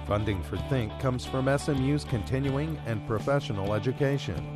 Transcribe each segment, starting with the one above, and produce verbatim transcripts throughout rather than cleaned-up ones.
Funding for Think comes from S M U's continuing and professional education.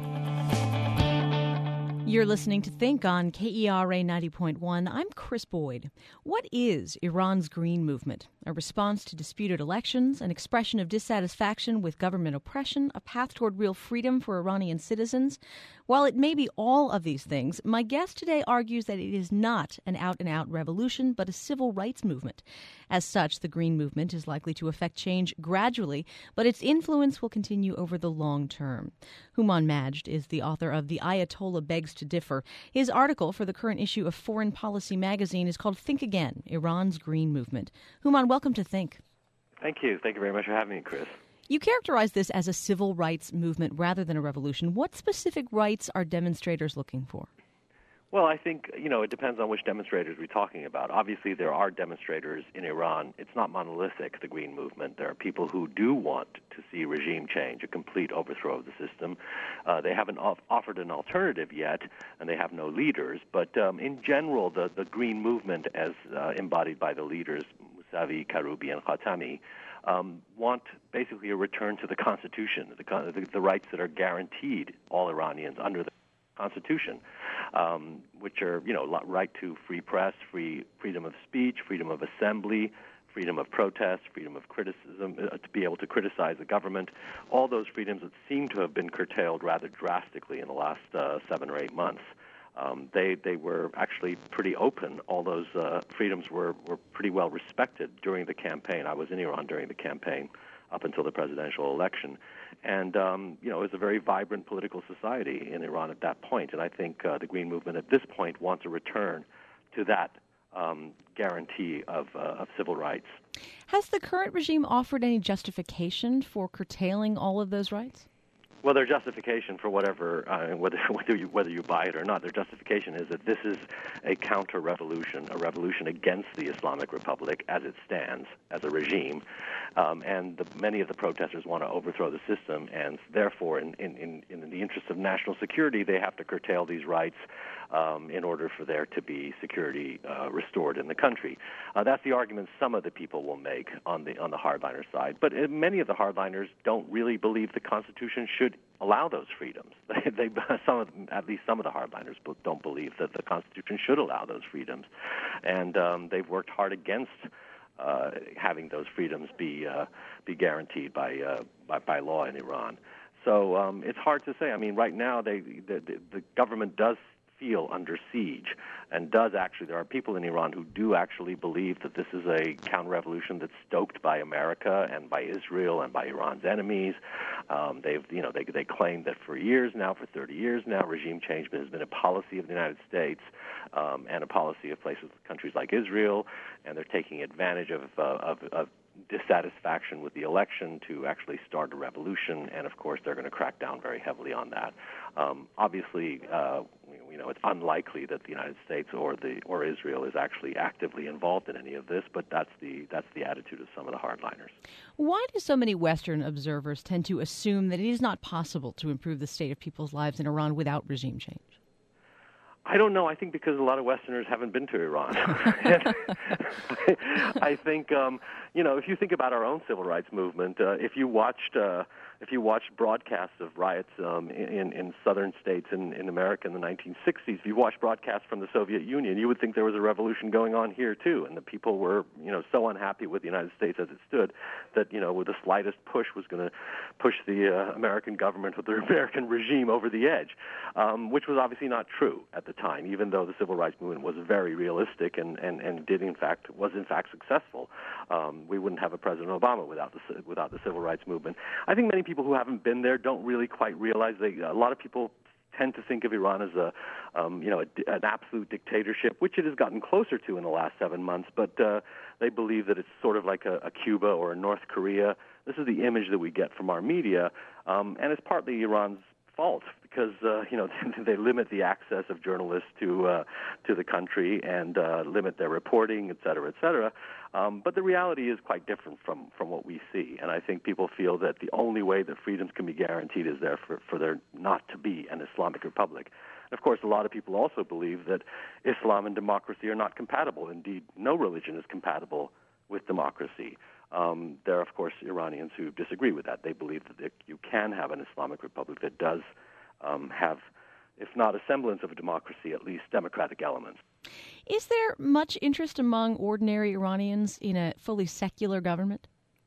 You're listening to Think on K E R A ninety point one. I'm Chris Boyd. What is Iran's Green Movement? A response to disputed elections, an expression of dissatisfaction with government oppression, a path toward real freedom for Iranian citizens? While it may be all of these things, my guest today argues that it is not an out-and-out revolution, but a civil rights movement. As such, the Green Movement is likely to affect change gradually, but its influence will continue over the long term. Houman Majd is the author of The Ayatollah Begs to Differ. His article for the current issue of Foreign Policy magazine is called Think Again, Iran's Green Movement. Houman, welcome to Think. Thank you. Thank you very much for having me, Chris. You characterize this as a civil rights movement rather than a revolution. What specific rights are demonstrators looking for? Well, I think, you know, it depends on which demonstrators we're talking about. Obviously, there are demonstrators in Iran. It's not monolithic, the Green Movement. There are people who do want to see regime change, a complete overthrow of the system. Uh, they haven't off- offered an alternative yet, and they have no leaders. But um, in general, the, the Green Movement, as uh, embodied by the leaders, Mousavi, Karoubi, and Khatami, um, want basically a return to the Constitution, the, the, the rights that are guaranteed all Iranians under the Constitution, um, which are, you know, right to free press, free freedom of speech, freedom of assembly, freedom of protest, freedom of criticism, uh, to be able to criticize the government, all those freedoms that seem to have been curtailed rather drastically in the last uh, seven or eight months. Um, they they were actually pretty open. All those uh, freedoms were, were pretty well respected during the campaign. I was in Iran during the campaign up until the presidential election. And, um, you know, it was a very vibrant political society in Iran at that point. And I think uh, the Green Movement at this point wants a return to that um, guarantee of, uh, of civil rights. Has the current regime offered any justification for curtailing all of those rights? Well, their justification for whatever, uh, whether whether you, whether you buy it or not, their justification is that this is a counter-revolution, a revolution against the Islamic Republic as it stands, as a regime. Um, and the, many of the protesters want to overthrow the system, and therefore, in, in, in, in the interest of national security, they have to curtail these rights um, in order for there to be security uh, restored in the country. Uh, that's the argument some of the people will make on the on the hardliner side. But uh, many of the hardliners don't really believe the Constitution should allow those freedoms. They, they, some of, at least some of the hardliners don't believe that the Constitution should allow those freedoms, and um, they've worked hard against uh, having those freedoms be uh, be guaranteed by, uh, by by law in Iran. So um, it's hard to say. I mean, right now they the, the, the government does feel under siege, and does actually, there are people in Iran who do actually believe that this is a counter-revolution that's stoked by America and by Israel and by Iran's enemies. Um, they've, you know, they they claim that for years now, for thirty years now, regime change has been a policy of the United States um, and a policy of places, countries like Israel, and they're taking advantage of uh, of, of dissatisfaction with the election to actually start a revolution, and of course they're going to crack down very heavily on that. Um, obviously, uh, you know, it's unlikely that the United States or the or Israel is actually actively involved in any of this, but that's the that's the attitude of some of the hardliners. Why do so many Western observers tend to assume that it is not possible to improve the state of people's lives in Iran without regime change? I don't know. I think because a lot of Westerners haven't been to Iran. I think, um, you know, if you think about our own civil rights movement, uh, if you watched uh, if you watched broadcasts of riots um, in, in southern states in, in America in the nineteen sixties, if you watched broadcasts from the Soviet Union, you would think there was a revolution going on here, too. And the people were, you know, so unhappy with the United States as it stood that, you know, with the slightest push was going to push the uh, American government or the American regime over the edge, um, which was obviously not true at the time, even though the civil rights movement was very realistic and, and, and did in fact was in fact successful. Um, we wouldn't have a President Obama without the without the civil rights movement. I think many people who haven't been there don't really quite realize they. A lot of people tend to think of Iran as a, um, you know, a, an absolute dictatorship, which it has gotten closer to in the last seven months. But uh, they believe that it's sort of like a, a Cuba or a North Korea. This is the image that we get from our media, um, and it's partly Iran's fault because uh, you know they limit the access of journalists to uh, to the country and uh, limit their reporting, et cetera, et cetera. Um, but the reality is quite different from, from what we see, and I think people feel that the only way that freedoms can be guaranteed is there for, for there not to be an Islamic Republic. And of course, a lot of people also believe that Islam and democracy are not compatible. Indeed, no religion is compatible with democracy. Um, there are, of course, Iranians who disagree with that. They believe that you can have an Islamic Republic that does um, have, if not a semblance of a democracy, at least democratic elements. Is there much interest among ordinary Iranians in a fully secular government?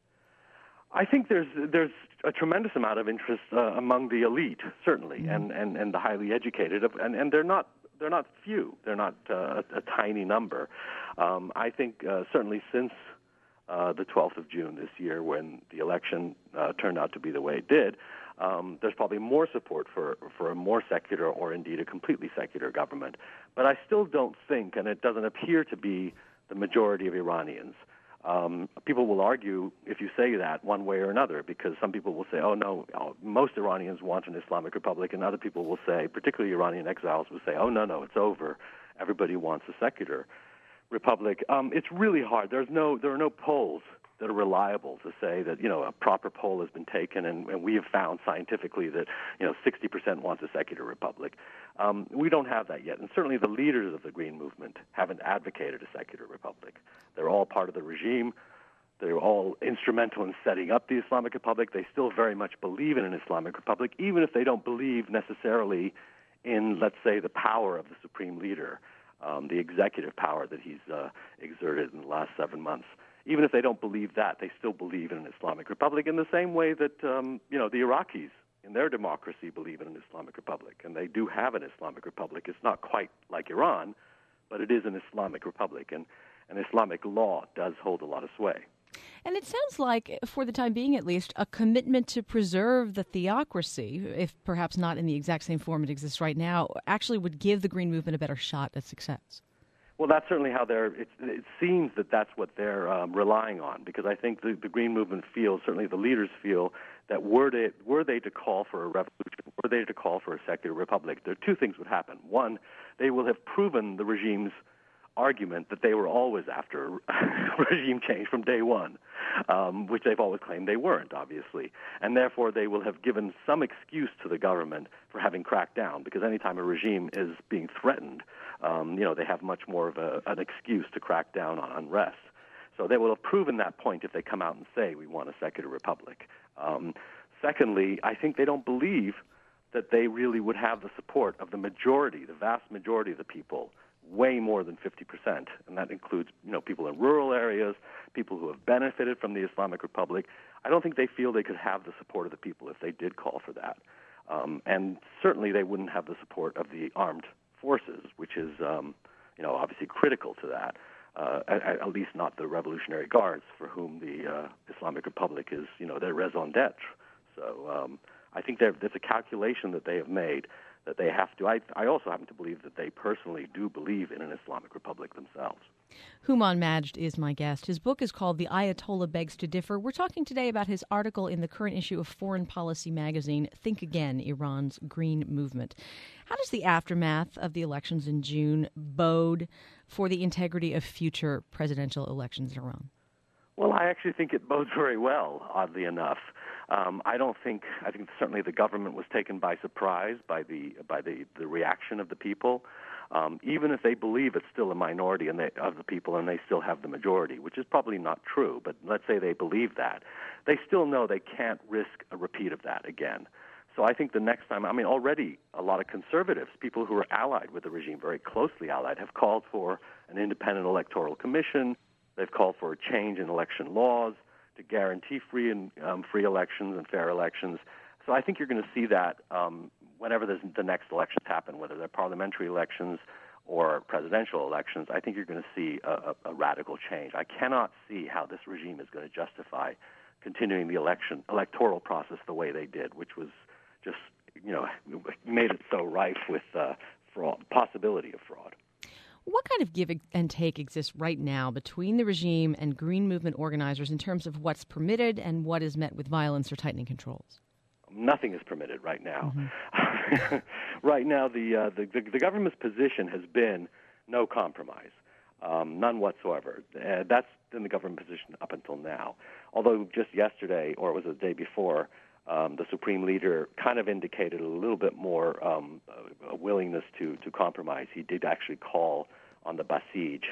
I think there's there's a tremendous amount of interest uh, among the elite, certainly, mm-hmm. and, and, and the highly educated, and, and they're not they're not few. They're not uh, a, a tiny number. Um, I think uh, certainly since uh, the twelfth of June this year, when the election uh, turned out to be the way it did, um, there's probably more support for for a more secular or indeed a completely secular government. But I still don't think, and it doesn't appear to be the majority of Iranians. Um, people will argue if you say that one way or another, because some people will say, oh, no, most Iranians want an Islamic Republic, and other people will say, particularly Iranian exiles, will say, oh, no, no, it's over. Everybody wants a secular republic. Um, it's really hard. There's no, there are no polls that are reliable to say that, you know, a proper poll has been taken, and, and we have found scientifically that, you know, sixty percent wants a secular republic. Um, we don't have that yet, and certainly the leaders of the Green Movement haven't advocated a secular republic. They're all part of the regime. They're all instrumental in setting up the Islamic Republic. They still very much believe in an Islamic Republic, even if they don't believe necessarily in, let's say, the power of the supreme leader, um, the executive power that he's uh, exerted in the last seven months. Even if they don't believe that, they still believe in an Islamic Republic in the same way that, um, you know, the Iraqis in their democracy believe in an Islamic Republic. And they do have an Islamic Republic. It's not quite like Iran, but it is an Islamic Republic. And, and Islamic law does hold a lot of sway. And it sounds like, for the time being at least, a commitment to preserve the theocracy, if perhaps not in the exact same form it exists right now, actually would give the Green Movement a better shot at success. Well, that's certainly how they're, it, it seems that that's what they're um, relying on, because I think the, the Green Movement feels, certainly the leaders feel, that were they, were they to call for a revolution, were they to call for a secular republic, there are two things would happen. One, they will have proven the regime's argument that they were always after regime change from day one, um, which they've always claimed they weren't, obviously. And therefore, they will have given some excuse to the government for having cracked down, because anytime a regime is being threatened, um, you know, they have much more of a, an excuse to crack down on unrest. So they will have proven that point if they come out and say, we want a secular republic. Um, secondly, I think they don't believe that they really would have the support of the majority, the vast majority of the people, way more than fifty percent, and that includes, you know, people in rural areas, people who have benefited from the Islamic Republic. I don't think they feel they could have the support of the people if they did call for that. Um, and certainly they wouldn't have the support of the armed forces, which is, um, you know, obviously critical to that, uh, at, at least not the Revolutionary Guards, for whom the uh, Islamic Republic is, you know, their raison d'etre. So um, I think there's a calculation that they have made that they have to. I, I also happen to believe that they personally do believe in an Islamic Republic themselves. Houman Majd is my guest. His book is called The Ayatollah Begs to Differ. We're talking today about his article in the current issue of Foreign Policy magazine, Think Again, Iran's Green Movement. How does the aftermath of the elections in June bode for the integrity of future presidential elections in Iran? Well, I actually think it bodes very well, oddly enough. Um, I don't think, I think certainly the government was taken by surprise by the by the, the reaction of the people, um, even if they believe it's still a minority and they, of the people and they still have the majority, which is probably not true, but let's say they believe that. They still know they can't risk a repeat of that again. So I think the next time, I mean, already a lot of conservatives, people who are allied with the regime, very closely allied, have called for an independent electoral commission. They've called for a change in election laws to guarantee free and um, free elections and fair elections. So I think you're going to see that um, whenever the next elections happen, whether they're parliamentary elections or presidential elections. I think you're going to see a, a, a radical change. I cannot see how this regime is going to justify continuing the election electoral process the way they did, which was just, you know, made it so rife with uh, fraud, possibility of fraud. What kind of give and take exists right now between the regime and Green Movement organizers in terms of what's permitted and what is met with violence or tightening controls? Nothing is permitted right now. Mm-hmm. Right now, the, uh, the, the the government's position has been no compromise, um, none whatsoever. Uh, that's been the government position up until now. Although just yesterday, or it was the day before, um, the supreme leader kind of indicated a little bit more um, a willingness to, to compromise. He did actually call on the Basij, the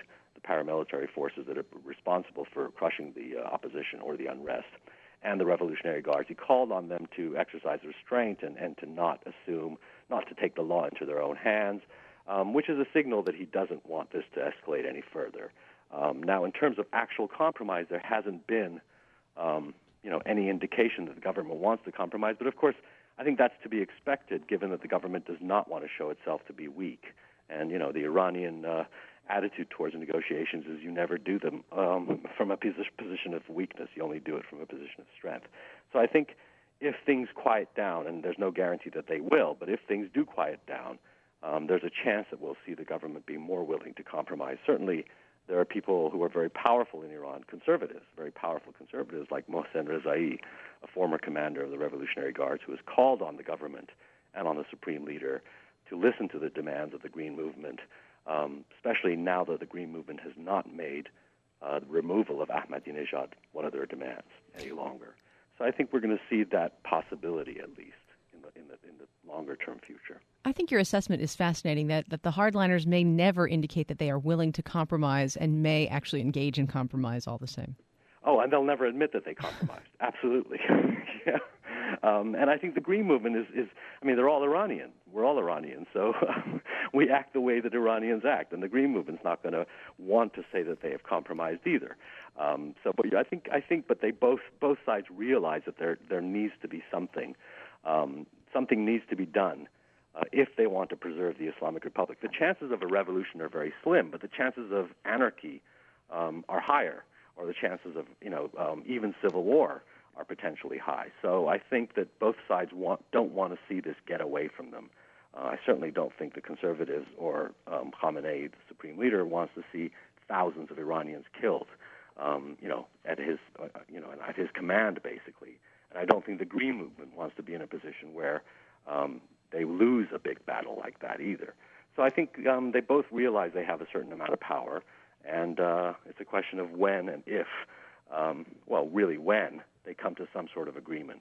paramilitary forces that are responsible for crushing the uh, opposition or the unrest, and the Revolutionary Guards. He called on them to exercise restraint and, and to not assume, not to take the law into their own hands, um, which is a signal that he doesn't want this to escalate any further. Um, now, in terms of actual compromise, there hasn't been, um, you know, any indication that the government wants to compromise. But of course, I think that's to be expected, given that the government does not want to show itself to be weak. And you know, the Iranian uh, attitude towards negotiations is you never do them um, from a position of weakness. You only do it from a position of strength. So I think if things quiet down, and there's no guarantee that they will, but if things do quiet down, um, there's a chance that we'll see the government be more willing to compromise. Certainly, there are people who are very powerful in Iran, conservatives, very powerful conservatives like Mohsen Rezai, a former commander of the Revolutionary Guards, who has called on the government and on the supreme leader to listen to the demands of the Green Movement, um, especially now that the Green Movement has not made uh, the removal of Ahmadinejad one of their demands any longer. So I think we're going to see that possibility, at least, in the, in the, in the longer-term future. I think your assessment is fascinating, that, that the hardliners may never indicate that they are willing to compromise and may actually engage in compromise all the same. Oh, and they'll never admit that they compromised. Absolutely. Yeah. Um, and I think the Green Movement is, is, I mean, they're all Iranian. We're all Iranians. So um, we act the way that Iranians act. And the Green Movement's not going to want to say that they have compromised either. Um, so, but I think, I think, but they both, both sides realize that there, there needs to be something, um, something needs to be done uh, if they want to preserve the Islamic Republic. The chances of a revolution are very slim, but the chances of anarchy um, are higher, or the chances of, you know, um, even civil war are potentially high. So I think that both sides want, don't want to see this get away from them. Uh, I certainly don't think the conservatives or um, Khamenei, the supreme leader, wants to see thousands of Iranians killed, um, you know, at his, uh, you know, at his command, basically. And I don't think the Green Movement wants to be in a position where um, they lose a big battle like that either. So I think um, they both realize they have a certain amount of power, and uh, it's a question of when and if, um, well, really when, they come to some sort of agreement.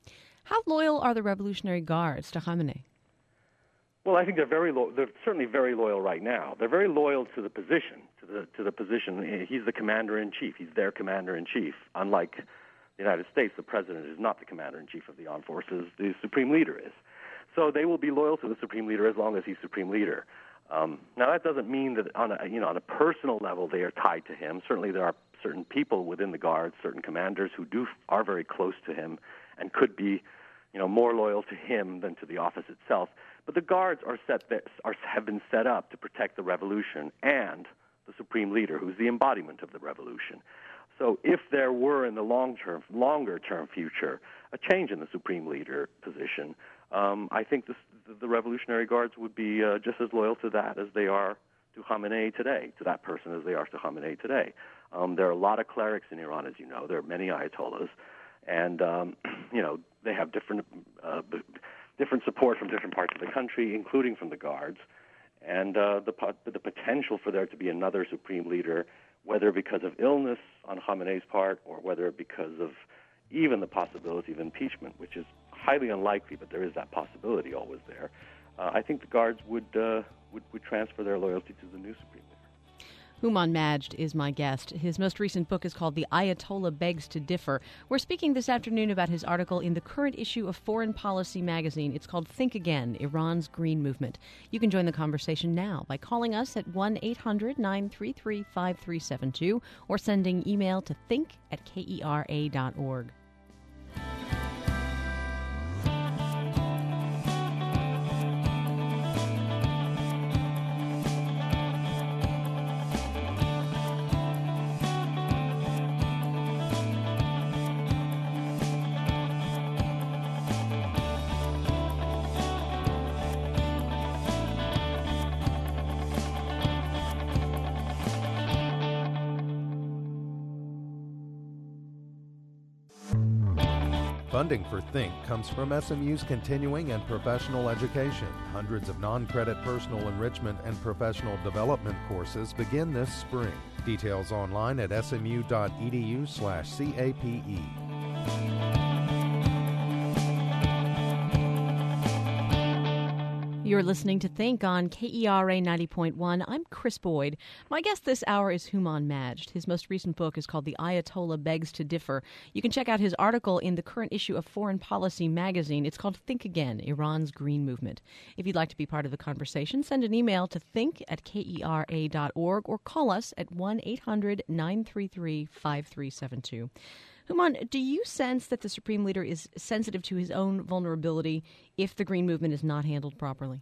How loyal are the Revolutionary Guards to Khamenei? Well, I think they're very lo- they're certainly very loyal right now. They're very loyal to the position, to the to the position. He's the commander-in-chief. He's their commander-in-chief. Unlike the United States, the president is not the commander-in-chief of the armed forces. The supreme leader is. So they will be loyal to the supreme leader as long as he's supreme leader. Um, now, that doesn't mean that on a, you know, on a personal level they are tied to him. Certainly there are certain people within the Guards, certain commanders who do are very close to him and could be, you know, more loyal to him than to the office itself. But the Guards are set are have been set up to protect the revolution and the supreme leader, who's the embodiment of the revolution. So if there were in the long-term, longer-term future a change in the supreme leader position, um, I think this, the Revolutionary Guards would be uh, just as loyal to that as they are to Khamenei today, to that person as they are to Khamenei today. Um, there are a lot of clerics in Iran, as you know. There are many ayatollahs, and um, you know they have different uh, different support from different parts of the country, including from the Guards, and uh, the the potential for there to be another supreme leader, whether because of illness on Khamenei's part or whether because of even the possibility of impeachment, which is highly unlikely, but there is that possibility always there. Uh, I think the Guards would, uh, would would transfer their loyalty to the new supreme leader. Houman Majd is my guest. His most recent book is called The Ayatollah Begs to Differ. We're speaking this afternoon about his article in the current issue of Foreign Policy magazine. It's called Think Again, Iran's Green Movement. You can join the conversation now by calling us at one eight hundred nine three three five three seven two or sending email to think at kera dot org. Funding for Think comes from S M U's continuing and professional education. Hundreds of non-credit personal enrichment and professional development courses begin this spring. Details online at smu.edu slash CAPE. You're listening to Think on K E R A ninety point one. I'm Chris Boyd. My guest this hour is Houman Majd. His most recent book is called The Ayatollah Begs to Differ. You can check out his article in the current issue of Foreign Policy magazine. It's called Think Again, Iran's Green Movement. If you'd like to be part of the conversation, send an email to think at K E R A dot org or call us at one eight hundred nine three three five three seven two. Houman, do you sense that the Supreme Leader is sensitive to his own vulnerability if the Green Movement is not handled properly?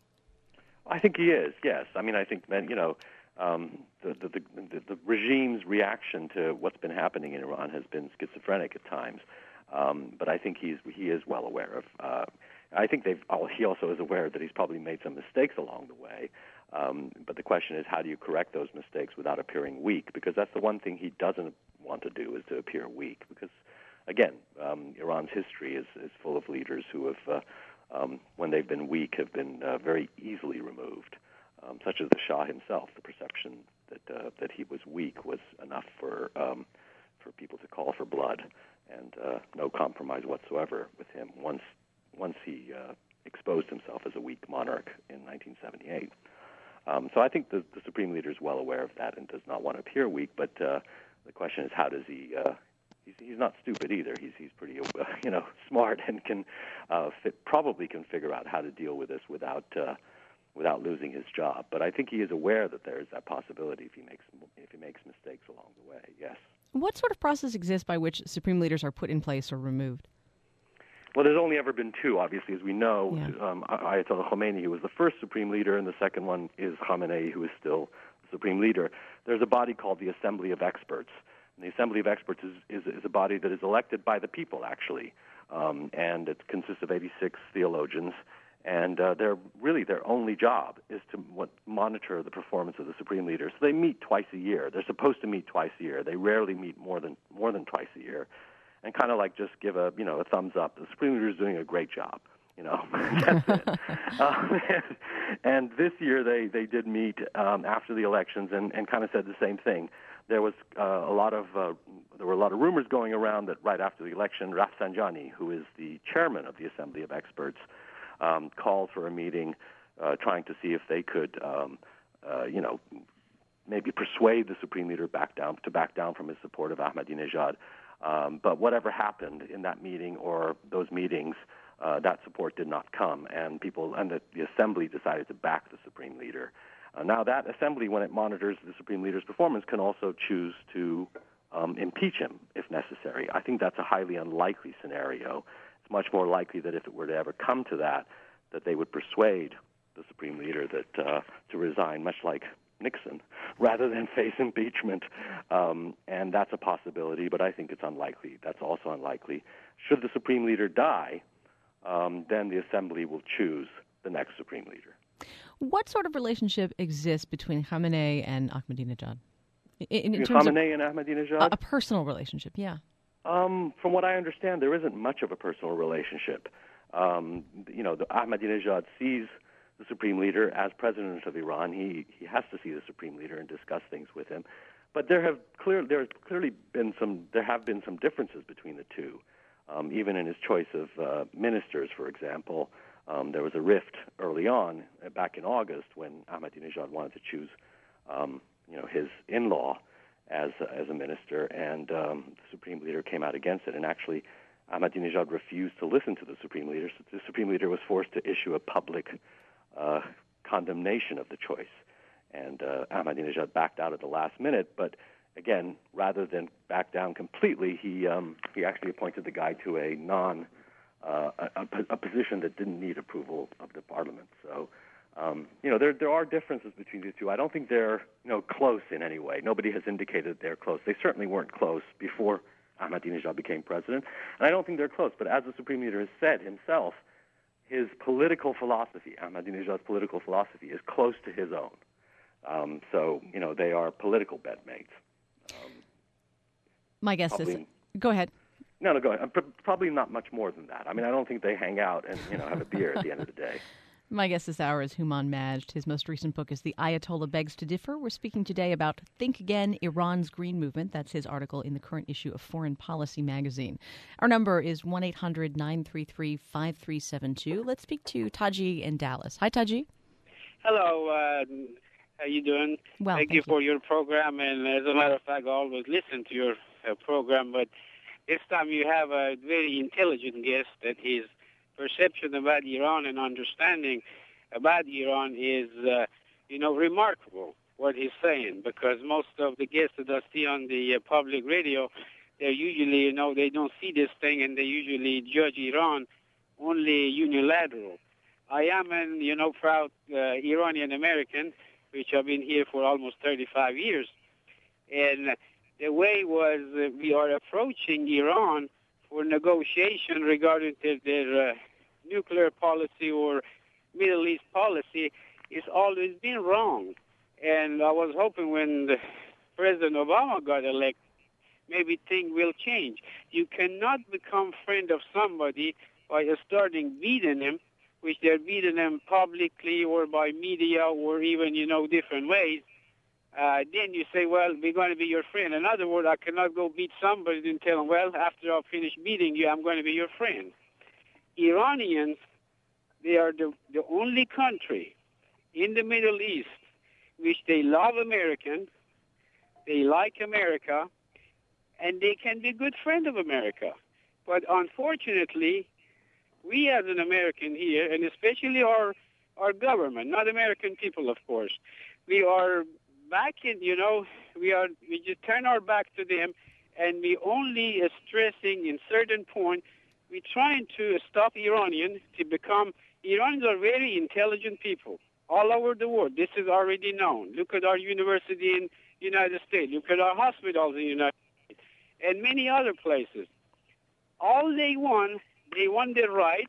I think he is, yes. I mean, I think that, you know, um, the, the, the, the regime's reaction to what's been happening in Iran has been schizophrenic at times. Um, but I think he's he is well aware of. Uh, I think they've. He also is aware that he's probably made some mistakes along the way. Um, but the question is, how do you correct those mistakes without appearing weak? Because that's the one thing he doesn't want to do, is to appear weak. Because, again, um, Iran's history is, is full of leaders who have, uh, um, when they've been weak, have been uh, very easily removed, um, such as the Shah himself. The perception that uh, that he was weak was enough for um, for people to call for blood, and uh, no compromise whatsoever with him once once he uh, exposed himself as a weak monarch in nineteen seventy-eight. Um, so I think the, the Supreme Leader is well aware of that and does not want to appear weak. But uh, the question is, how does he? Uh, he's, he's not stupid either. He's he's pretty uh, you know smart and can uh, fit, probably can figure out how to deal with this without uh, without losing his job. But I think he is aware that there is that possibility if he makes if he makes mistakes along the way. Yes. What sort of process exists by which Supreme Leaders are put in place or removed? Well, there's only ever been two, obviously, as we know. Yeah. Um, Ayatollah Khomeini, who was the first Supreme Leader, and the second one is Khamenei, who is still the Supreme Leader. There's a body called the Assembly of Experts. And the Assembly of Experts is, is, is a body that is elected by the people, actually, um, and it consists of eighty-six theologians. And uh, they're really their only job is to what, monitor the performance of the Supreme Leader. So they meet twice a year. They're supposed to meet twice a year. They rarely meet more than more than twice a year. And kind of like just give a you know a thumbs up. The Supreme Leader is doing a great job, you know. That's it. Um, and, and this year they they did meet um, after the elections and, and kind of said the same thing. There was uh, a lot of uh, there were a lot of rumors going around that right after the election, Rafsanjani, who is the chairman of the Assembly of Experts, um, called for a meeting, uh, trying to see if they could um, uh, you know maybe persuade the Supreme Leader back down to back down from his support of Ahmadinejad. Um, but whatever happened in that meeting or those meetings, uh, that support did not come, and people and the, the Assembly decided to back the Supreme Leader. Uh, now, that Assembly, when it monitors the Supreme Leader's performance, can also choose to um, impeach him if necessary. I think that's a highly unlikely scenario. It's much more likely that if it were to ever come to that, that they would persuade the Supreme Leader that uh, to resign, much like Nixon, rather than face impeachment. Um, and that's a possibility, but I think it's unlikely. That's also unlikely. Should the Supreme Leader die, um, then the Assembly will choose the next Supreme Leader. What sort of relationship exists between Khamenei and Ahmadinejad? In, in terms Khamenei of and Ahmadinejad? A, a personal relationship, yeah. Um, from what I understand, there isn't much of a personal relationship. Um, you know, the Ahmadinejad sees the Supreme Leader as president of Iran. He he has to see the Supreme Leader and discuss things with him. But there have clear there has clearly been some there have been some differences between the two. Um, even in his choice of uh, ministers, for example, um, there was a rift early on, uh, back in August, when Ahmadinejad wanted to choose, um, you know, his in-law as uh, as a minister, and um, the Supreme Leader came out against it. And actually, Ahmadinejad refused to listen to the Supreme Leader. So the Supreme Leader was forced to issue a public Uh, condemnation of the choice. And uh, Ahmadinejad backed out at the last minute, but again, rather than back down completely, he um, he actually appointed the guy to a non uh, a, a position that didn't need approval of the parliament. So um, you know there there are differences between these two. I don't think they're you know close in any way. Nobody has indicated they're close. They certainly weren't close before Ahmadinejad became president, and I don't think they're close. But as the Supreme Leader has said himself, his political philosophy, Ahmadinejad's political philosophy, is close to his own. Um, so, you know, they are political bedmates. Um, My guess probably, is... Go ahead. No, no, go ahead. Probably not much more than that. I mean, I don't think they hang out and, you know, have a beer at the end of the day. My guest this hour is Houman Majd. His most recent book is The Ayatollah Begs to Differ. We're speaking today about Think Again, Iran's Green Movement. That's his article in the current issue of Foreign Policy magazine. Our number is one eight hundred nine three three five three seven two. Let's speak to Taji in Dallas. Hi, Taji. Hello. Uh, how you doing? Well, thank, thank you, you for your program. And as a matter of fact, I always listen to your uh, program. But this time you have a very intelligent guest that his perception about Iran and understanding about Iran is, uh, you know, remarkable, what he's saying, because most of the guests that I see on the uh, public radio, they're usually, you know, they don't see this thing, and they usually judge Iran only unilateral. I am an, you know, proud uh, Iranian American, which I've been here for almost thirty-five years. And the way was uh, we are approaching Iran for negotiation regarding their, their uh, nuclear policy or Middle East policy is always been wrong. And I was hoping when the President Obama got elected, maybe things will change. You cannot become friend of somebody by starting beating him, which they're beating them publicly or by media or even, you know, different ways. Uh, then you say, well, we're going to be your friend. In other words, I cannot go beat somebody and tell them, well, after I finish beating you, I'm going to be your friend. Iranians, they are the, the only country in the Middle East which they love American, they like America, and they can be good friend of America. But unfortunately, we as an American here, and especially our, our government, not American people, of course, we are back in, you know, we are we just turn our back to them, and we only uh, stressing in certain point, we're trying to stop Iranian to become, Iranians are very intelligent people all over the world. This is already known. Look at our university in United States. Look at our hospitals in the United States and many other places. All they want, they want the right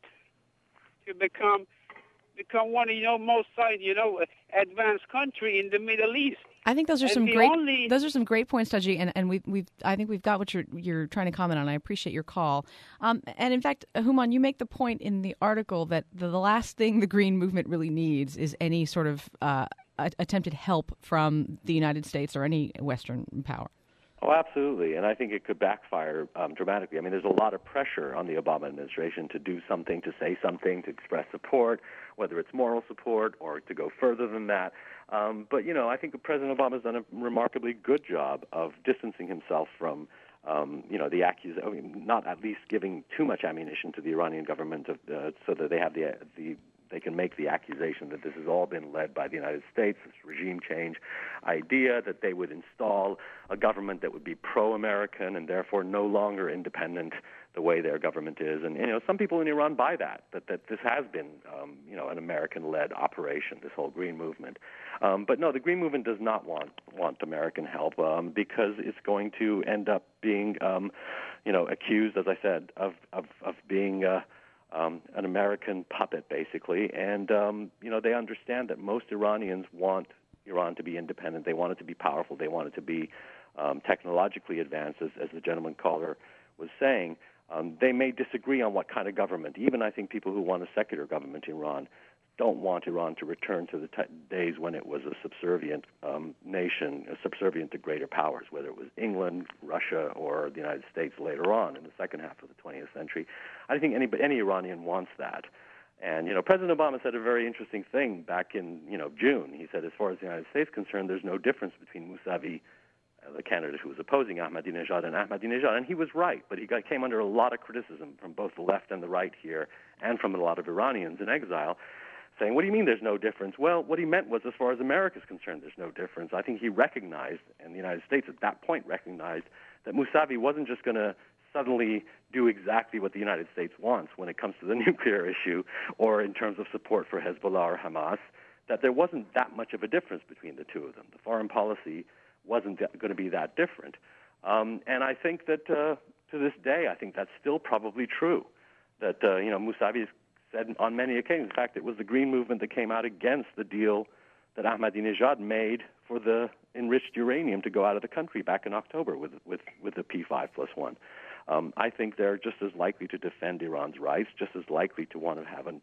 to become become one of, you know, most, you know, advanced country in the Middle East. I think those are and some great only... those are some great points, Taji, and and we we've I think we've got what you're you're trying to comment on. I appreciate your call. Um, and in fact, Houman, you make the point in the article that the, the last thing the Green Movement really needs is any sort of uh, attempted help from the United States or any Western power. Oh, absolutely. And I think it could backfire um, dramatically. I mean, there's a lot of pressure on the Obama administration to do something, to say something, to express support, whether it's moral support or to go further than that. Um, but, you know, I think President Obama has done a remarkably good job of distancing himself from, um, you know, the accusation, I mean, not at least giving too much ammunition to the Iranian government of, uh, so that they have the the they can make the accusation that this has all been led by the United States, this regime change idea, that they would install a government that would be pro-American and therefore no longer independent the way their government is. And, you know, some people in Iran buy that, that, that this has been, um, you know, an American-led operation, this whole Green Movement. Um, but no, the Green Movement does not want, want American help um, because it's going to end up being, um, you know, accused, as I said, of, of, of being... Uh, Um, an American puppet, basically. And, um, you know, they understand that most Iranians want Iran to be independent. They want it to be powerful. They want it to be um, technologically advanced, as, as the gentleman caller was saying. Um, they may disagree on what kind of government. Even, I think, people who want a secular government in Iran don't want Iran to return to the t- days when it was a subservient um, nation, a subservient to greater powers, whether it was England, Russia, or the United States later on in the second half of the twentieth century. I think any any Iranian wants that. And, you know, President Obama said a very interesting thing back in, you know, June. He said, as far as the United States is concerned, there's no difference between Mousavi, uh, the candidate who was opposing Ahmadinejad, and Ahmadinejad. And he was right, but he got, came under a lot of criticism from both the left and the right here and from a lot of Iranians in exile, saying, what do you mean there's no difference? Well, what he meant was, as far as America is concerned, there's no difference. I think he recognized, and the United States at that point recognized, that Mousavi wasn't just going to suddenly do exactly what the United States wants when it comes to the nuclear issue or in terms of support for Hezbollah or Hamas, that there wasn't that much of a difference between the two of them. The foreign policy wasn't going to be that different. Um, and I think that uh, to this day, I think that's still probably true, that, uh, you know, Mousavi is said on many occasions. In fact, it was the Green Movement that came out against the deal that Ahmadinejad made for the enriched uranium to go out of the country back in October with with, with the P five plus one. Um, I think they're just as likely to defend Iran's rights, just as likely to want to have an,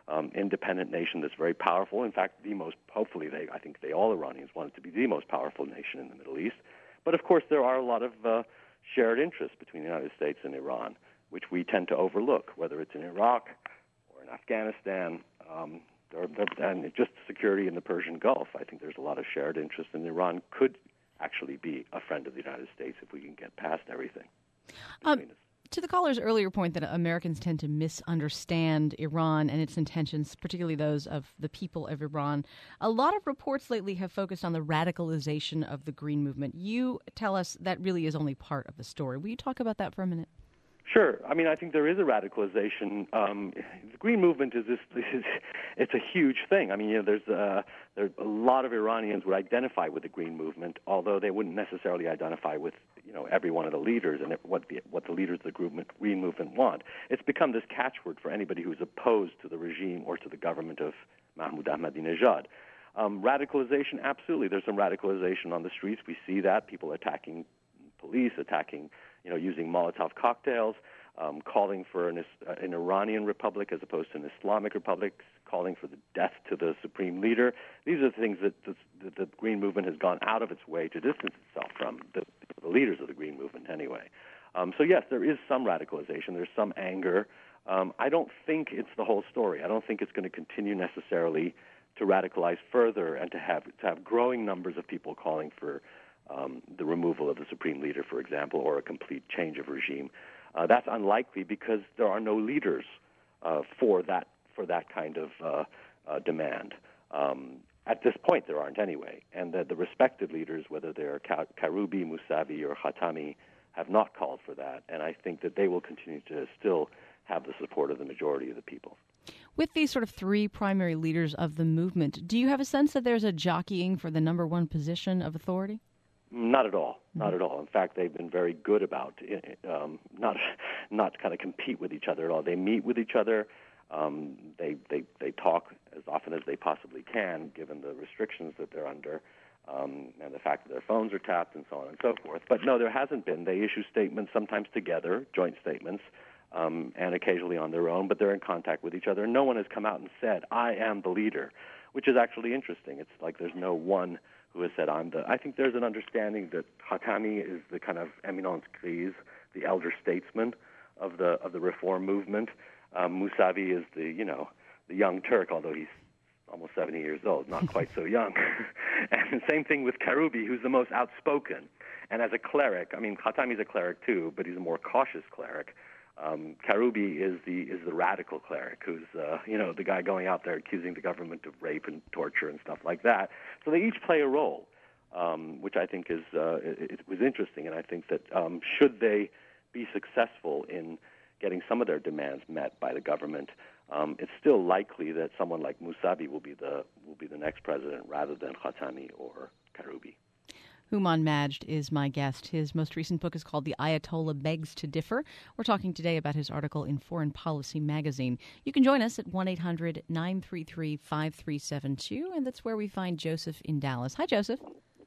um, independent nation that's very powerful. In fact, the most, hopefully, they, I think they all Iranians want it to be the most powerful nation in the Middle East. But, of course, there are a lot of uh, shared interests between the United States and Iran, which we tend to overlook, whether it's in Iraq or in Afghanistan, um, or, and just security in the Persian Gulf. I think there's a lot of shared interest, and Iran could actually be a friend of the United States if we can get past everything. Um, to the caller's earlier point that Americans tend to misunderstand Iran and its intentions, particularly those of the people of Iran, a lot of reports lately have focused on the radicalization of the Green Movement. You tell us that really is only part of the story. Will you talk about that for a minute? Sure. I mean, I think there is a radicalization. Um, the Green Movement is this, is, it's a huge thing. I mean, you know, there's uh, there's a lot of Iranians would identify with the Green Movement, although they wouldn't necessarily identify with, you know, every one of the leaders and what the what the leaders of the Green Movement want. It's become this catchword for anybody who's opposed to the regime or to the government of Mahmoud Ahmadinejad. Um, radicalization, absolutely. There's some radicalization on the streets. We see that people attacking police, attacking. You know, using Molotov cocktails, um, calling for an, uh, an Iranian republic as opposed to an Islamic republic, calling for the death to the supreme leader. These are the things that the, that the Green Movement has gone out of its way to distance itself from, the, the leaders of the Green Movement anyway. Um, so, yes, there is some radicalization. There's some anger. Um, I don't think it's the whole story. I don't think it's going to continue necessarily to radicalize further and to have to have growing numbers of people calling for Um, the removal of the supreme leader, for example, or a complete change of regime. Uh, that's unlikely because there are no leaders uh, for that for that kind of uh, uh, demand. Um, at this point, there aren't anyway, and the, the respected leaders, whether they're Ka- Karoubi, Mousavi, or Khatami, have not called for that, and I think that they will continue to still have the support of the majority of the people. With these sort of three primary leaders of the movement, do you have a sense that there's a jockeying for the number one position of authority? Not at all. Not at all. In fact, they've been very good about um, not not kind of compete with each other at all. They meet with each other. Um, they they they talk as often as they possibly can, given the restrictions that they're under, um, and the fact that their phones are tapped and so on and so forth. But no, there hasn't been. They issue statements sometimes together, joint statements, um, and occasionally on their own. But they're in contact with each other. No one has come out and said, "I am the leader," which is actually interesting. It's like there's no one who has said, I'm the... I think there's an understanding that Khatami is the kind of éminence grise, the elder statesman of the of the reform movement. Um, Mousavi is the, you know, the young Turk, although he's almost seventy years old, not quite so young. And the same thing with Karoubi, who's the most outspoken. And as a cleric, I mean, Khatami's a cleric too, but he's a more cautious cleric. Um, Karoubi is the is the radical cleric, who's uh, you know the guy going out there accusing the government of rape and torture and stuff like that. So they each play a role, um, which I think is uh, it, it was interesting, and I think that um, should they be successful in getting some of their demands met by the government, um, it's still likely that someone like Mousavi will be the will be the next president rather than Khatami or Karoubi. Houman Majd is my guest. His most recent book is called The Ayatollah Begs to Differ. We're talking today about his article in Foreign Policy magazine. You can join us at one eight hundred nine three three five three seven two, and that's where we find Joseph in Dallas. Hi, Joseph.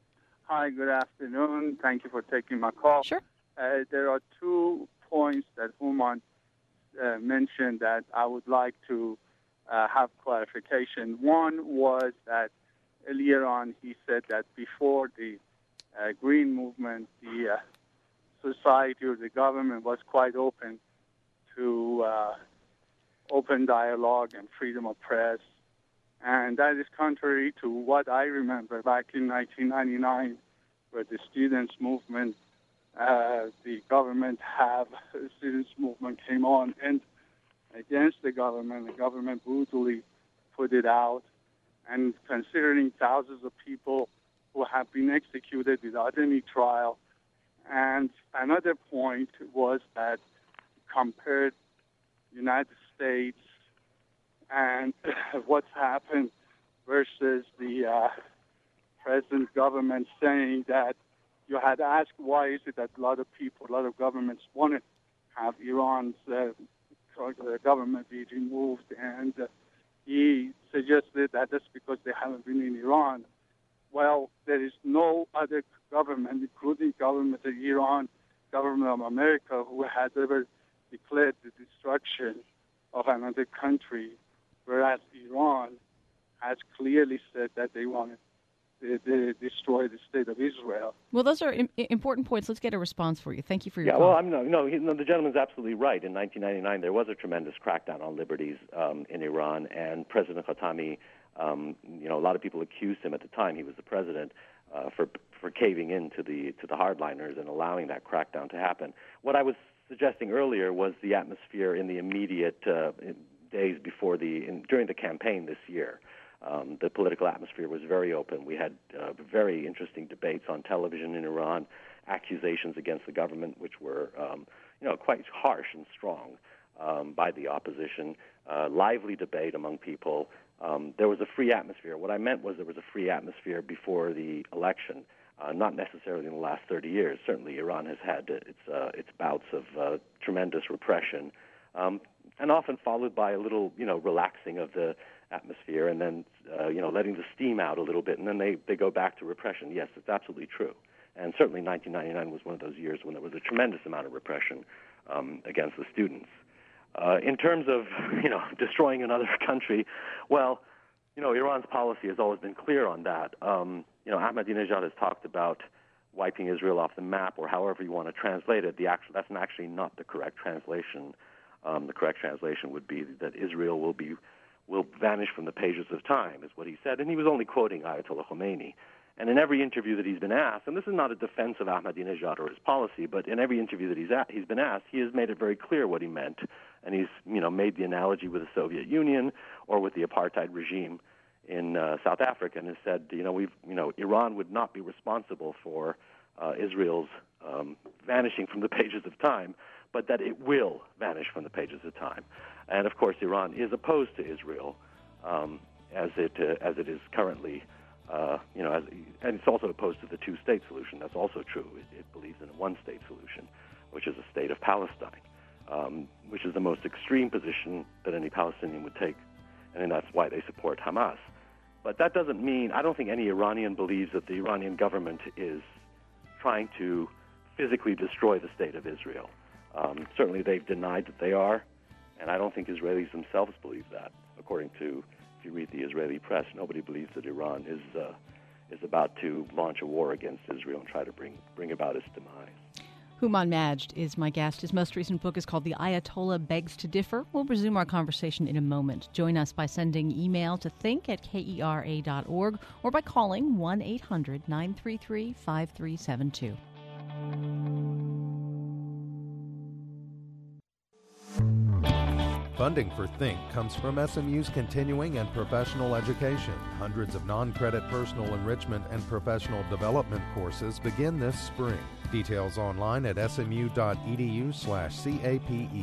Hi, good afternoon. Thank you for taking my call. Sure. Uh, there are two points that Houman uh, mentioned that I would like to uh, have clarification. One was that earlier on he said that before the Uh, Green Movement, the uh, society or the government was quite open to uh, open dialogue and freedom of press. And that is contrary to what I remember back in nineteen ninety-nine, where the students' movement, uh, the government have, the students' movement came on and against the government. The government brutally put it out. And considering thousands of people who have been executed without any trial. And another point was that compared United States and what's happened versus the uh, present government saying that you had asked why is it that a lot of people, a lot of governments want to have Iran's uh, government be removed. And uh, he suggested that that's because they haven't been in Iran. Well, there is no other government, including government of Iran, government of America, who has ever declared the destruction of another country whereas Iran has clearly said that they want to uh, destroy the state of Israel. Well, those are im- important points. Let's get a response for you. Thank you for your yeah, call. well, I'm no, no, he, no, the gentleman's absolutely right. In nineteen ninety-nine, there was a tremendous crackdown on liberties um, in Iran, and President Khatami, um, you know, a lot of people accused him at the time, he was the president, uh, for for caving in to the, to the hardliners and allowing that crackdown to happen. What I was suggesting earlier was the atmosphere in the immediate uh, days before the, in, during the campaign this year. Um, the political atmosphere was very open. We had uh, very interesting debates on television in Iran, accusations against the government, which were, um, you know, quite harsh and strong um, by the opposition. Uh, lively debate among people. Um, there was a free atmosphere. What I meant was there was a free atmosphere before the election, uh, not necessarily in the last thirty years. Certainly, Iran has had its uh, its bouts of uh, tremendous repression, um, and often followed by a little, you know, relaxing of the atmosphere, and then, uh, you know, letting the steam out a little bit, and then they, they go back to repression. Yes, it's absolutely true. And certainly nineteen ninety-nine was one of those years when there was a tremendous amount of repression um, against the students. Uh, in terms of, you know, destroying another country, well, you know, Iran's policy has always been clear on that. Um, you know, Ahmadinejad has talked about wiping Israel off the map, or however you want to translate it. The actual, that's actually not the correct translation. Um, the correct translation would be that Israel will be will vanish from the pages of time, is what he said. And he was only quoting Ayatollah Khomeini. And in every interview that he's been asked, and this is not a defense of Ahmadinejad or his policy, but in every interview that he's at, he's been asked, he has made it very clear what he meant. And he's, you know, made the analogy with the Soviet Union or with the apartheid regime in uh, South Africa, and has said, you know, we've, you know, Iran would not be responsible for uh, Israel's um, vanishing from the pages of time, but that it will vanish from the pages of time. And of course, Iran is opposed to Israel um, as it uh, as it is currently, uh, you know, as, and it's also opposed to the two-state solution. That's also true. It, it believes in a one-state solution, which is a state of Palestine, um, which is the most extreme position that any Palestinian would take, and that's why they support Hamas. But that doesn't mean, I don't think any Iranian believes that the Iranian government is trying to physically destroy the state of Israel. Um, certainly they've denied that they are, and I don't think Israelis themselves believe that. According to, if you read the Israeli press, nobody believes that Iran is uh, is about to launch a war against Israel and try to bring bring about its demise. Houman Majd is my guest. His most recent book is called The Ayatollah Begs to Differ. We'll resume our conversation in a moment. Join us by sending email to think at kera dot org or by calling one eight hundred nine three three five three seven two. Funding for Think comes from S M U's continuing and professional education. Hundreds of non-credit personal enrichment and professional development courses begin this spring. Details online at smu.edu slash CAPE.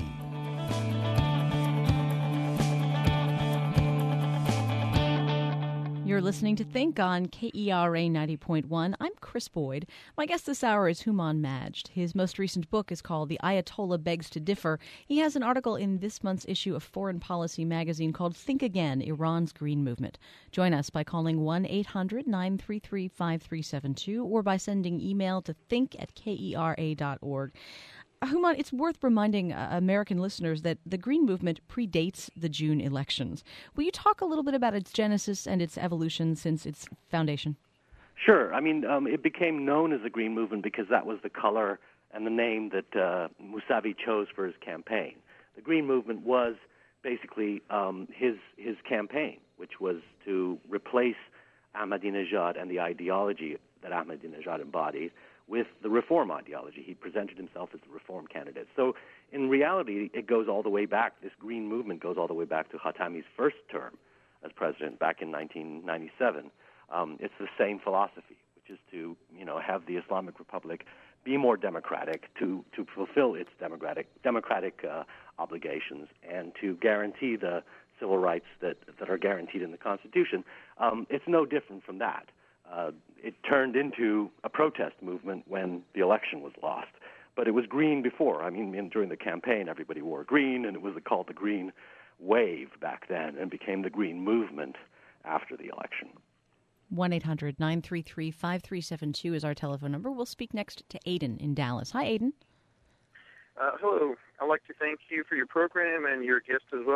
You're listening to Think on K E R A ninety point one. I'm Chris Boyd. My guest this hour is Houman Majd. His most recent book is called The Ayatollah Begs to Differ. He has an article in this month's issue of Foreign Policy magazine called Think Again, Iran's Green Movement. Join us by calling one eight hundred nine three three five three seven two or by sending email to think at kera dot org. Houman, it's worth reminding uh, American listeners that the Green Movement predates the June elections. Will you talk a little bit about its genesis and its evolution since its foundation? Sure. I mean, um, it became known as the Green Movement because that was the color and the name that uh, Mousavi chose for his campaign. The Green Movement was basically um, his his campaign, which was to replace Ahmadinejad and the ideology that Ahmadinejad embodied with the reform ideology. He presented himself as the reform candidate. So in reality, it goes all the way back. This Green Movement goes all the way back to Khatami's first term as president back in nineteen ninety-seven. Um, it's the same philosophy, which is to, you know, have the Islamic Republic be more democratic, to, to fulfill its democratic democratic uh, obligations, and to guarantee the civil rights that, that are guaranteed in the Constitution. Um, it's no different from that. Uh, it turned into a protest movement when the election was lost. But it was green before. I mean, in, during the campaign, everybody wore green, and it was called the Green Wave back then, and became the Green Movement after the election. one eight hundred nine three three five three seven two is our telephone number. We'll speak next to Aiden in Dallas. Hi, Aiden. Uh, hello. I'd like to thank you for your program and your guest as well.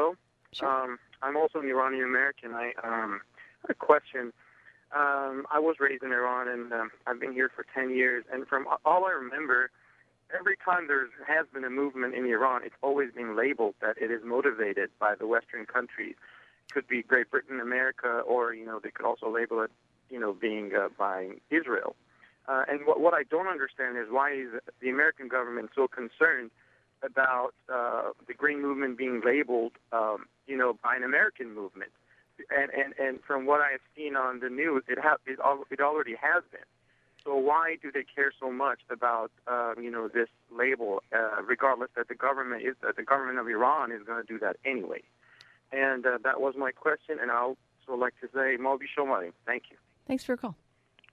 Sure. Um, I'm also an Iranian American. I um, had a question. Um, I was raised in Iran, and um, I've been here for ten years. And from all I remember, every time there has been a movement in Iran, it's always been labeled that it is motivated by the Western countries. It could be Great Britain, America, or, you know, they could also label it, you know, being uh, by Israel. Uh, and what, what I don't understand is why is the American government so concerned about uh, the Green Movement being labeled, um, you know, by an American movement. And, and, and from what I have seen on the news, it, ha- it, al- it already has been. So why do they care so much about, uh, you know, this label, uh, regardless that the government is that the government of Iran is going to do that anyway? And uh, that was my question, and I'll also like to say, Mavi Shomari. Thank you. Thanks for your call.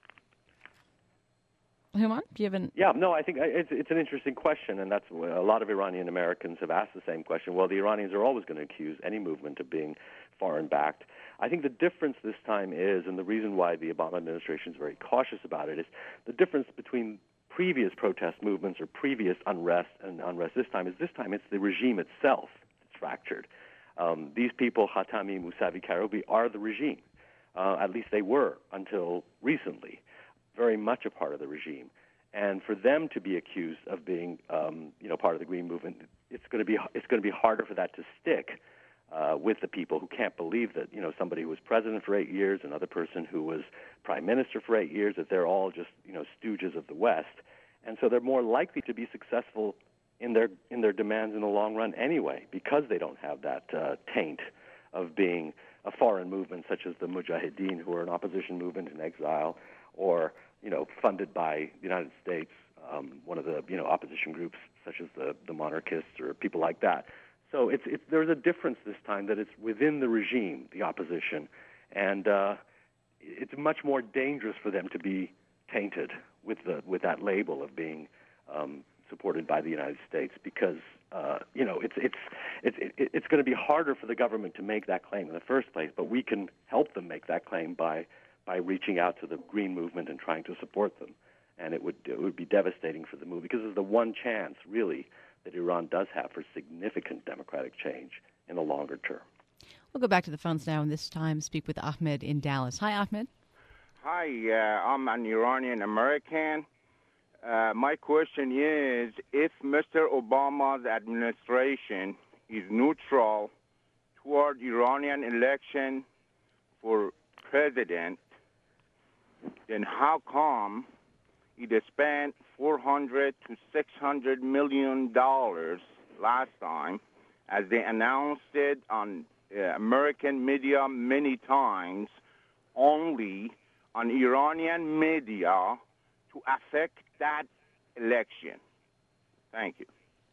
Houman, do you have an... Yeah, no, I think it's, it's an interesting question, and that's a lot of Iranian Americans have asked the same question. Well, the Iranians are always going to accuse any movement of being foreign-backed. I think the difference this time is, and the reason why the Obama administration is very cautious about it, is the difference between previous protest movements or previous unrest and unrest this time is this time it's the regime itself that's fractured. Um, these people, Khatami, Mousavi, Karoubi, are the regime. Uh, at least they were until recently, very much a part of the regime. And for them to be accused of being, um, you know, part of the Green Movement, it's going to be it's going to be harder for that to stick uh, with the people who can't believe that, you know, somebody who was president for eight years, another person who was prime minister for eight years, that they're all just, you know, stooges of the West. And so they're more likely to be successful in their in their demands in the long run anyway, because they don't have that uh, taint of being a foreign movement such as the Mujahideen, who are an opposition movement in exile, or, you know, funded by the United States, um, one of the, you know, opposition groups such as the, the monarchists or people like that. So it's, it's there's a difference this time that it's within the regime, the opposition, and uh, it's much more dangerous for them to be tainted with the with that label of being um, supported by the United States, because uh, you know it's it's it's it's going to be harder for the government to make that claim in the first place. But we can help them make that claim by by reaching out to the Green Movement and trying to support them. And it would it would be devastating for the movement, because it's the one chance really that Iran does have for significant democratic change in the longer term. We'll go back to the phones now, and this time speak with Ahmed in Dallas. Hi, Ahmed. Hi, uh, I'm an Iranian American. Uh, my question is, if Mister Obama's administration is neutral toward Iranian election for president, then how come it spent four hundred to six hundred million dollars last time, as they announced it on uh, American media many times, only on Iranian media to affect that election? Thank you.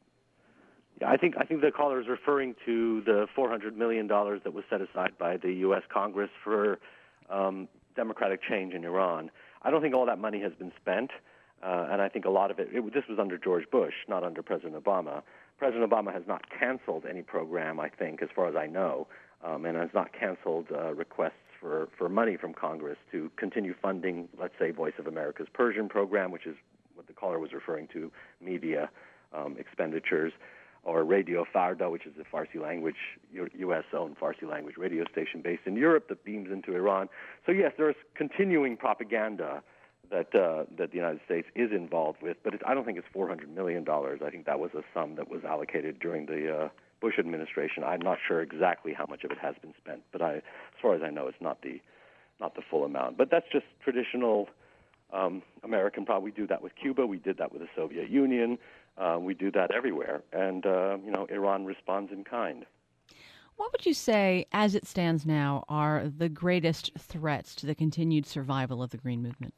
Yeah, I think I think the caller is referring to the four hundred million dollars that was set aside by the U S Congress for um, democratic change in Iran. I don't think all that money has been spent, uh, and I think a lot of it, it, this was under George Bush, not under President Obama. President Obama has not canceled any program, I think, as far as I know, um, and has not canceled uh, requests for, for money from Congress to continue funding, let's say, Voice of America's Persian program, which is what the caller was referring to, media um, expenditures, or Radio Farda, which is a Farsi language, U S-owned Farsi language radio station based in Europe that beams into Iran. So yes, there is continuing propaganda that uh, that the United States is involved with, but it's, I don't think it's four hundred million dollars. I think that was a sum that was allocated during the uh, Bush administration. I'm not sure exactly how much of it has been spent, but I, as far as I know, it's not the not the full amount. But that's just traditional um, American. Probably do that with Cuba. We did that with the Soviet Union. Uh, we do that everywhere, and uh, you know, Iran responds in kind. What would you say, as it stands now, are the greatest threats to the continued survival of the Green Movement?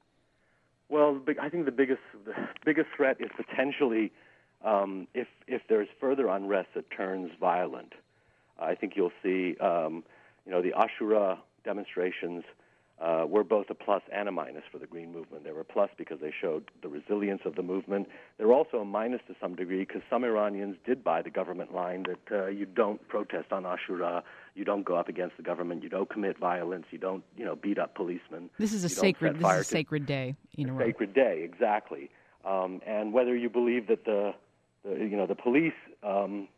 Well, I think the biggest the biggest threat is potentially um, if if there's further unrest that turns violent. I think you'll see, um, you know, the Ashura demonstrations Uh, were both a plus and a minus for the Green Movement. They were a plus because they showed the resilience of the movement. They were also a minus to some degree because some Iranians did buy the government line that uh, you don't protest on Ashura, you don't go up against the government, you don't commit violence, you don't, you know, beat up policemen. This is a sacred. This is a sacred day in Iran. Sacred day, exactly. Um, and whether you believe that the, the, you know, the police um,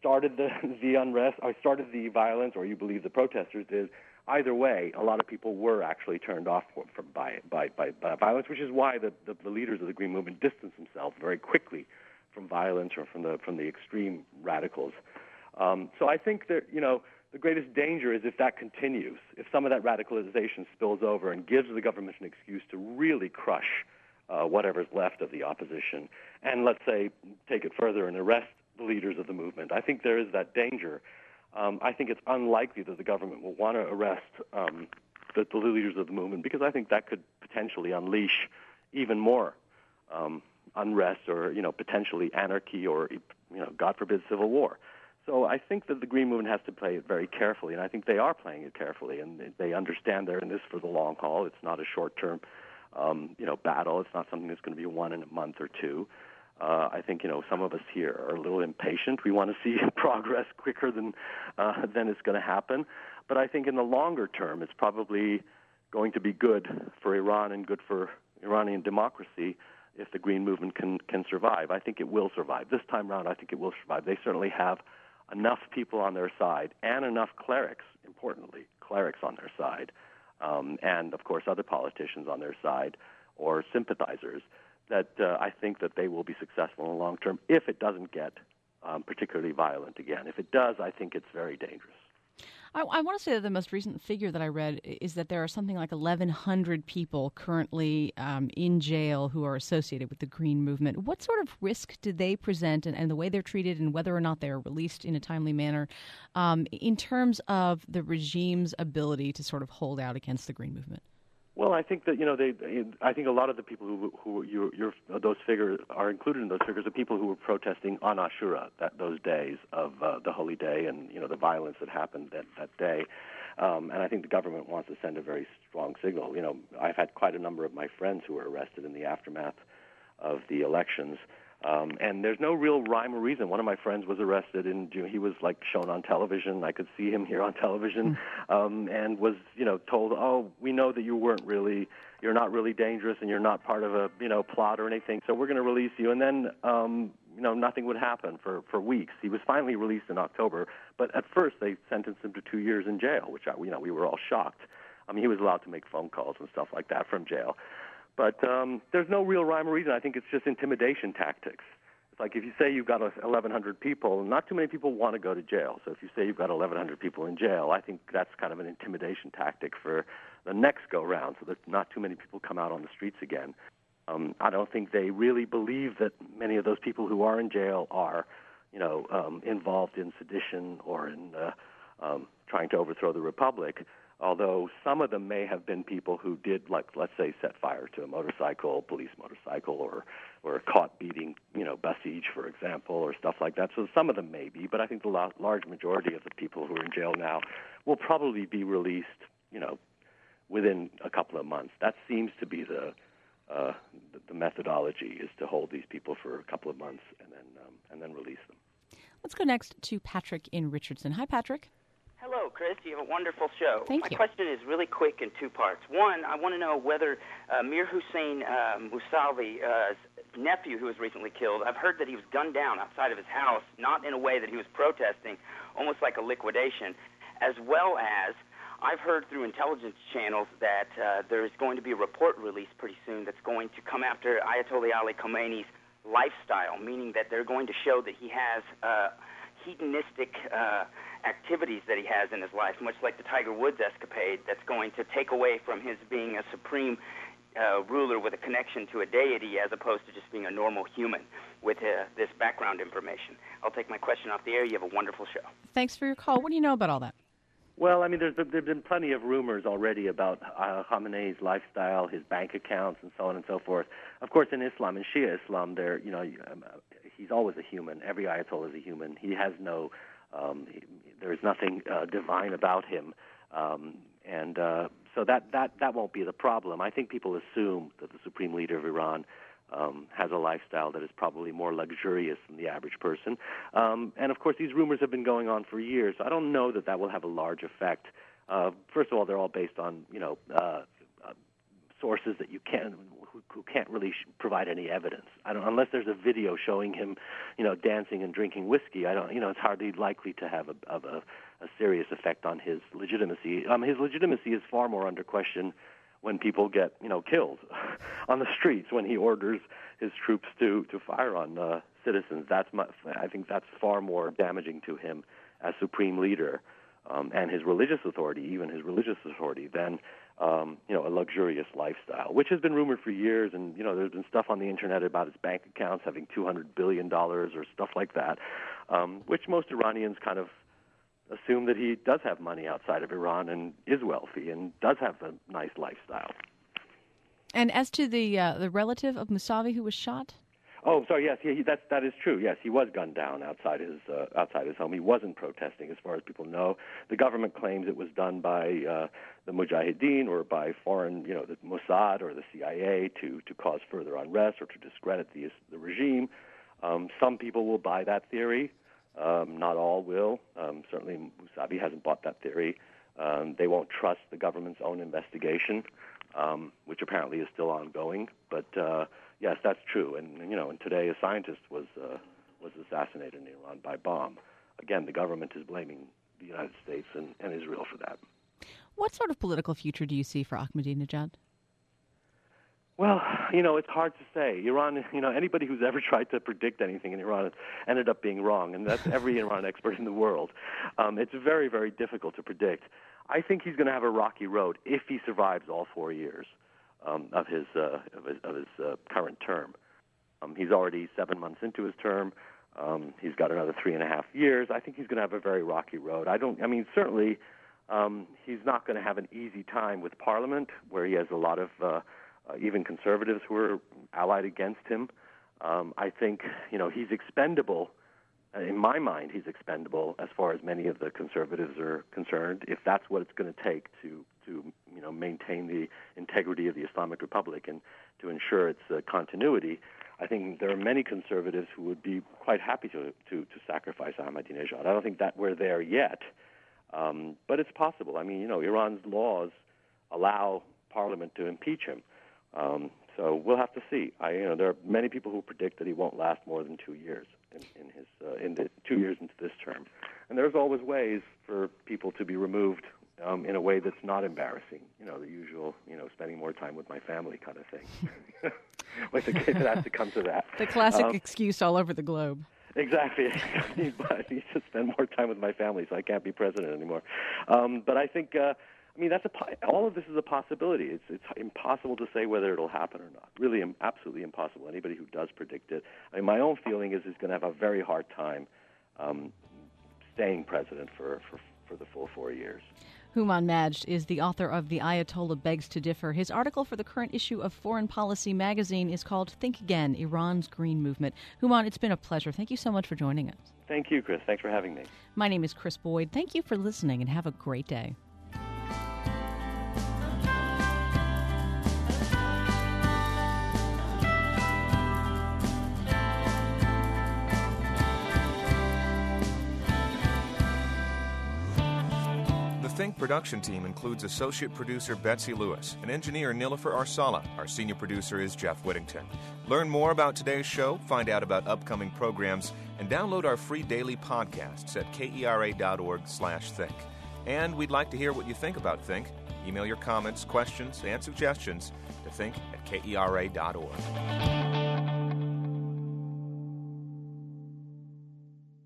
started the, the unrest, or started the violence, or you believe the protesters did. Either way, a lot of people were actually turned off from, by, by, by, by violence, which is why the, the, the leaders of the Green Movement distanced themselves very quickly from violence or from the from the extreme radicals. Um, so I think that, you know, the greatest danger is if that continues, if some of that radicalization spills over and gives the government an excuse to really crush uh, whatever's left of the opposition, and let's say take it further and arrest the leaders of the movement. I think there is that danger. Um, I think it's unlikely that the government will want to arrest um, the, the leaders of the movement, because I think that could potentially unleash even more um, unrest, or, you know, potentially anarchy, or, you know, God forbid, civil war. So I think that the Green Movement has to play it very carefully, and I think they are playing it carefully, and they understand they're in this for the long haul. It's not a short-term, um, you know, battle. It's not something that's going to be won in a month or two. Uh, I think, you know, some of us here are a little impatient. We want to see progress quicker than uh, than it's going to happen. But I think in the longer term, it's probably going to be good for Iran and good for Iranian democracy if the Green Movement can, can survive. I think it will survive. This time around, I think it will survive. They certainly have enough people on their side, and enough clerics, importantly, clerics on their side, um, and, of course, other politicians on their side, or sympathizers, that uh, I think that they will be successful in the long term if it doesn't get um, particularly violent again. If it does, I think it's very dangerous. I, I want to say that the most recent figure that I read is that there are something like eleven hundred people currently um, in jail who are associated with the Green Movement. What sort of risk do they present, and, and the way they're treated, and whether or not they're released in a timely manner, um, in terms of the regime's ability to sort of hold out against the Green Movement? Well, I think that, you know, they. I think a lot of the people who who you you're, those figures are included in those figures are people who were protesting on Ashura, that those days of uh, the holy day, and, you know, the violence that happened that that day. Um, and I think the government wants to send a very strong signal. You know, I've had quite a number of my friends who were arrested in the aftermath of the elections. Um, and there's no real rhyme or reason. One of my friends was arrested in June. He was, like, shown on television. I could see him here on television, um, and was, you know, told, oh, we know that you weren't really, you're not really dangerous, and you're not part of a, you know, plot or anything, so we're going to release you. And then, um, you know, nothing would happen for, for weeks. He was finally released in October, but at first they sentenced him to two years in jail, which, I, you know, we were all shocked. I mean, he was allowed to make phone calls and stuff like that from jail. But um, there's no real rhyme or reason. I think it's just intimidation tactics. It's like if you say you've got eleven hundred people, not too many people want to go to jail. So if you say you've got eleven hundred people in jail, I think that's kind of an intimidation tactic for the next go-round, so that not too many people come out on the streets again. Um, I don't think they really believe that many of those people who are in jail are, you know, um, involved in sedition or in uh, um, trying to overthrow the republic. Although some of them may have been people who did, like, let's say, set fire to a motorcycle, police motorcycle, or or caught beating, you know, Basij, for example, or stuff like that. So some of them may be, but I think the large majority of the people who are in jail now will probably be released, you know, within a couple of months. That seems to be the uh, the methodology, is to hold these people for a couple of months and then um, and then release them. Let's go next to Patrick in Richardson. Hi, Patrick. Hello, Chris. You have a wonderful show. Thank My you. question is really quick in two parts. One, I want to know whether uh, Mir Hussein um, Musalvi's uh, nephew, who was recently killed, I've heard that he was gunned down outside of his house, not in a way that he was protesting, almost like a liquidation, as well as I've heard through intelligence channels that uh, there is going to be a report released pretty soon that's going to come after Ayatollah Ali Khamenei's lifestyle, meaning that they're going to show that he has uh, hedonistic uh, activities that he has in his life, much like the Tiger Woods escapade, that's going to take away from his being a supreme uh, ruler with a connection to a deity, as opposed to just being a normal human with uh, this background information. I'll take my question off the air. You have a wonderful show. Thanks for your call. What do you know about all that? Well, I mean, there's there have been plenty of rumors already about uh, Khamenei's lifestyle, his bank accounts, and so on and so forth. Of course, in Islam, in Shia Islam, there, you know, um, he's always a human. Every Ayatollah is a human. He has no, um, he, there is nothing uh, divine about him, um, and uh, so that, that that won't be the problem. I think people assume that the supreme leader of Iran Um, has a lifestyle that is probably more luxurious than the average person. Um, and, of course, these rumors have been going on for years. I don't know that that will have a large effect. Uh, first of all, they're all based on, you know, uh, uh, sources that you can't who, who can't really sh- provide any evidence. I don't unless there's a video showing him, you know, dancing and drinking whiskey. I don't, you know, it's hardly likely to have a of a, a serious effect on his legitimacy. Um, his legitimacy is far more under question when people get, you know, killed on the streets, when he orders his troops to to fire on uh, citizens. That's my, I think that's far more damaging to him as supreme leader um, and his religious authority, even his religious authority, than um, you know, a luxurious lifestyle, which has been rumored for years. And you know, there's been stuff on the internet about his bank accounts having two hundred billion dollars or stuff like that, um, which most Iranians kind of assume that he does have money outside of Iran and is wealthy and does have a nice lifestyle. And as to the uh, the relative of Mousavi who was shot? Oh, sorry. Yes, he, he, that that is true. Yes, he was gunned down outside his uh, outside his home. He wasn't protesting, as far as people know. The government claims it was done by uh, the Mujahideen or by foreign, you know, the Mossad or the C I A to to cause further unrest or to discredit the the regime. Um, some people will buy that theory. Um, not all will. Um, certainly, Mousavi hasn't bought that theory. Um, they won't trust the government's own investigation, um, which apparently is still ongoing. But uh, yes, that's true. And, and you know, and today a scientist was uh, was assassinated in Iran by bomb. Again, the government is blaming the United States and, and Israel for that. What sort of political future do you see for Ahmadinejad? Well, you know, it's hard to say. Iran, you know, anybody who's ever tried to predict anything in Iran ended up being wrong, and that's every Iran expert in the world. Um, it's very, very difficult to predict. I think he's going to have a rocky road if he survives all four years um, of his uh, of his, of his uh, current term. Um, he's already seven months into his term. Um, he's got another three and a half years. I think he's going to have a very rocky road. I don't. I mean, certainly, um, he's not going to have an easy time with Parliament, where he has a lot of uh, Uh, even conservatives who are allied against him. Um, I think, you know, he's expendable. Uh, in my mind, he's expendable as far as many of the conservatives are concerned, if that's what it's going to take to, to, you know, maintain the integrity of the Islamic Republic and to ensure its uh, continuity. I think there are many conservatives who would be quite happy to, to, to sacrifice Ahmadinejad. I don't think that we're there yet, um, but it's possible. I mean, you know, Iran's laws allow Parliament to impeach him. Um, so we'll have to see. I, you know, there are many people who predict that he won't last more than two years in, in his uh, in the two years into this term. And there's always ways for people to be removed um, in a way that's not embarrassing. You know, the usual, you know, spending more time with my family kind of thing. Like the kid that has to come to that. The classic um, excuse all over the globe. Exactly. I need to spend more time with my family, so I can't be president anymore. Um, but I think. Uh, I mean, that's a, all of this is a possibility. It's it's impossible to say whether it'll happen or not. Really, absolutely impossible. Anybody who does predict it. I mean, my own feeling is he's going to have a very hard time um, staying president for, for, for the full four years. Houman Majd is the author of The Ayatollah Begs to Differ. His article for the current issue of Foreign Policy magazine is called Think Again, Iran's Green Movement. Houman, it's been a pleasure. Thank you so much for joining us. Thank you, Chris. Thanks for having me. My name is Chris Boyd. Thank you for listening and have a great day. The Think production team includes associate producer Betsy Lewis and engineer Nilofer Arsala. Our senior producer is Jeff Whittington. Learn more about today's show, find out about upcoming programs, and download our free daily podcasts at kera.org slash think. And we'd like to hear what you think about Think. Email your comments, questions, and suggestions to think at kera dot org.